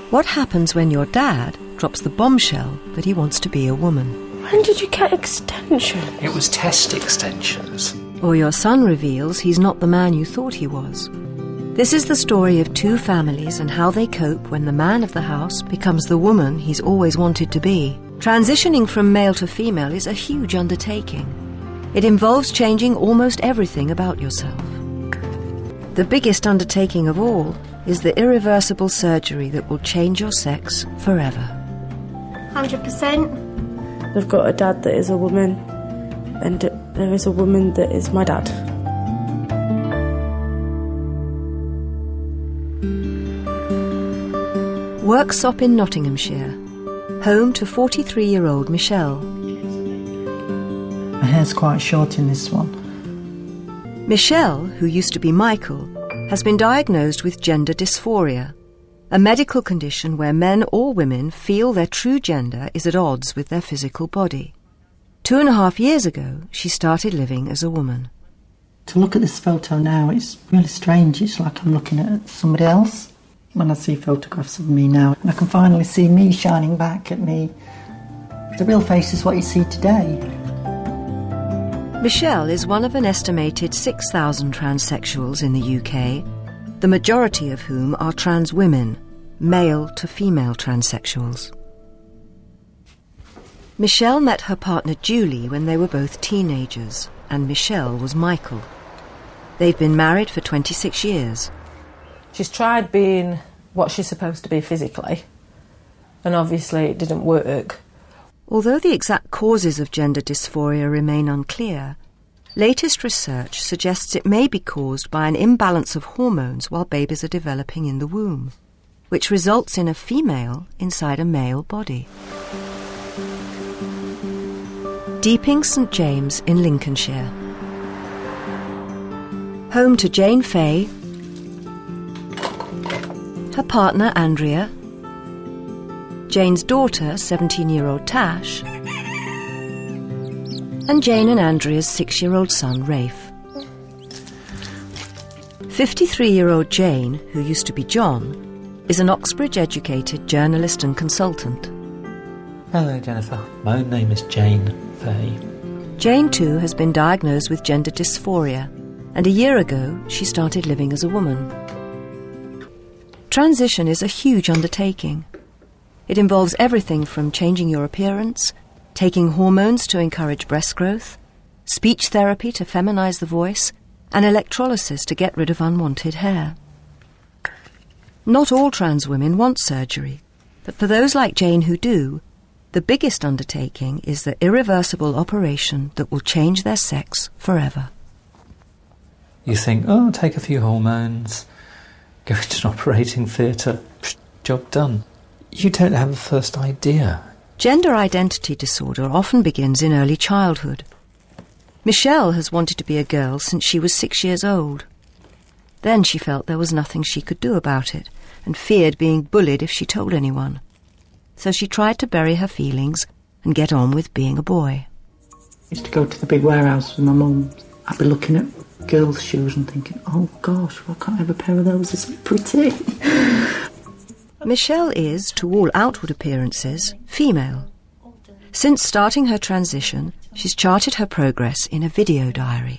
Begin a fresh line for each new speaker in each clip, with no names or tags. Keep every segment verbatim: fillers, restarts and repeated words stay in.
What happens when your dad drops the bombshell that he wants to be a woman?
When did you get extensions?
It was test extensions.
Or your son reveals he's not the man you thought he was. This is the story of two families and how they cope when the man of the house becomes the woman he's always wanted to be. Transitioning from male to female is a huge undertaking. It involves changing almost everything about yourself. The biggest undertaking of all is the irreversible surgery that will change your sex forever.
one hundred percent.
I've got a dad that is a woman, and there is a woman that is my dad.
Worksop in Nottinghamshire, home to forty-three-year-old Michelle.
My hair's quite short in this one.
Michelle, who used to be Michael, has been diagnosed with gender dysphoria, a medical condition where men or women feel their true gender is at odds with their physical body. Two and a half years ago, she started living as a woman.
To look at this photo now, it's really strange. It's like I'm looking at somebody else. When I see photographs of me now, and I can finally see me shining back at me. The real face is what you see today.
Michelle is one of an estimated six thousand transsexuals in the U K, the majority of whom are trans women, male to female transsexuals. Michelle met her partner Julie when they were both teenagers, and Michelle was Michael. They've been married for twenty-six years.
She's tried being what she's supposed to be physically, and obviously it didn't work.
Although the exact causes of gender dysphoria remain unclear, latest research suggests it may be caused by an imbalance of hormones while babies are developing in the womb, which results in a female inside a male body. Deeping St James in Lincolnshire. Home to Jane Fay, her partner Andrea, Jane's daughter, seventeen-year-old Tash, and Jane and Andrea's six-year-old son, Rafe. fifty-three-year-old Jane, who used to be John, is an Oxbridge-educated journalist and consultant.
Hello, Jennifer. My own name is Jane Fay.
Jane, too, has been diagnosed with gender dysphoria, and a year ago she started living as a woman. Transition is a huge undertaking. It involves everything from changing your appearance, taking hormones to encourage breast growth, speech therapy to feminize the voice, and electrolysis to get rid of unwanted hair. Not all trans women want surgery, but for those like Jane who do, the biggest undertaking is the irreversible operation that will change their sex forever.
You think, oh, take a few hormones, go into an operating theatre, job done. You don't have the first idea.
Gender identity disorder often begins in early childhood. Michelle has wanted to be a girl since she was six years old. Then she felt there was nothing she could do about it and feared being bullied if she told anyone. So she tried to bury her feelings and get on with being a boy.
I used to go to the big warehouse with my mum. I'd be looking at girls' shoes and thinking, oh gosh, why can't I have a pair of those? They're so pretty.
Michelle is, to all outward appearances, female. Since starting her transition, she's charted her progress in a video diary.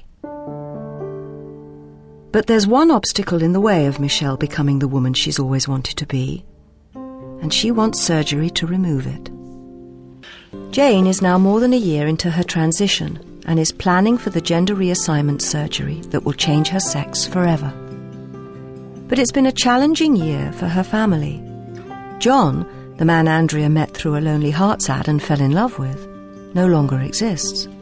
But there's one obstacle in the way of Michelle becoming the woman she's always wanted to be, and she wants surgery to remove it. Jane is now more than a year into her transition and is planning for the gender reassignment surgery that will change her sex forever. But it's been a challenging year for her family. John, the man Andrea met through a Lonely Hearts ad and fell in love with, no longer exists.